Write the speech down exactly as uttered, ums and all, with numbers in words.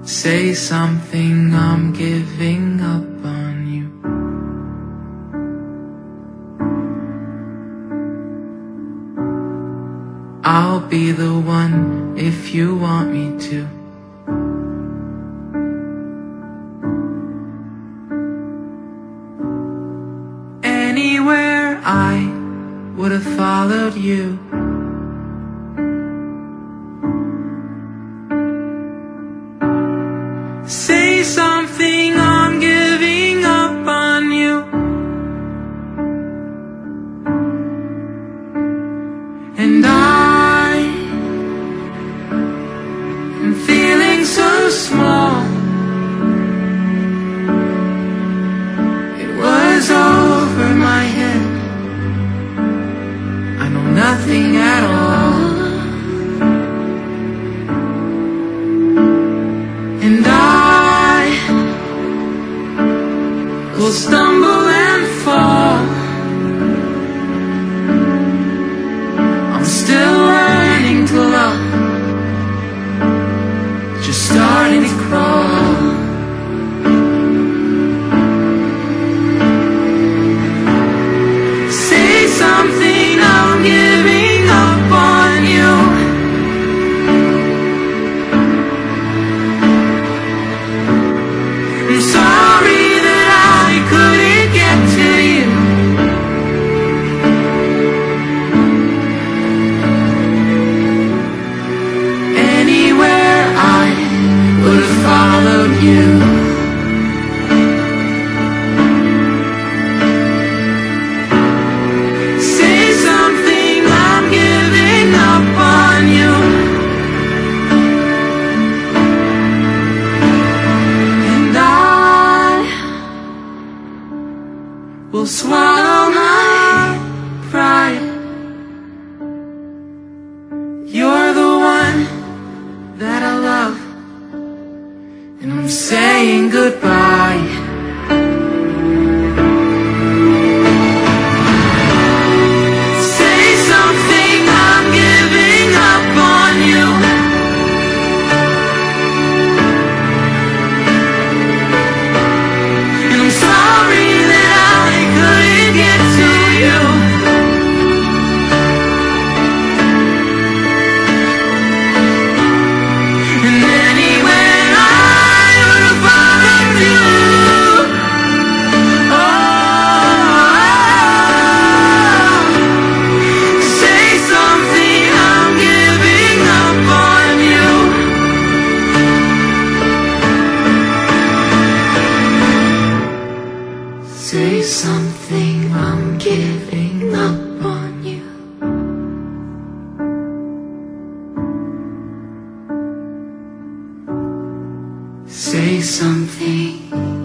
Say something, I'm giving up on you. I'll be the one if you want me to. Anywhere I would have followed you. Say something, I'm giving up on you. And I am feeling so small. It was over my head. I know nothing at all. And I will stumble and fall. I'm still learning to love, just starting to crawl. Say something, I'm giving up on you. I'm sorry that I couldn't get to you. Anywhere I would have followed you. Say something, I'm giving up on you. And I will swallow my pride. You're the one that I love, and I'm saying goodbye. Say something, I'm giving up on you. And I'm sorry that I couldn't get to you. And anywhere I would have followed you. Oh, say something, I'm giving up on you. Say something, I'm giving up on you. Say something.